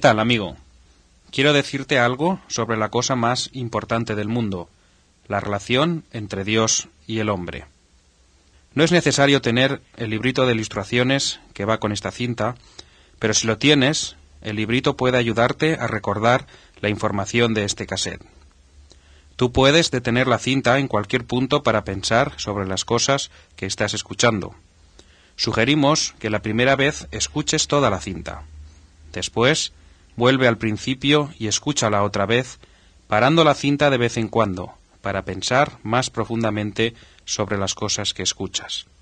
tal, amigo? Quiero decirte algo sobre la cosa más importante del mundo, la relación entre Dios y el hombre. No es necesario tener el librito de ilustraciones que va con esta cinta, pero si lo tienes, el librito puede ayudarte a recordar la información de este cassette. Tú puedes detener la cinta en cualquier punto para pensar sobre las cosas que estás escuchando. Sugerimos que la primera vez escuches toda la cinta. Después, vuelve al principio y escúchala otra vez, parando la cinta de vez en cuando, para pensar más profundamente sobre las cosas que escuchas.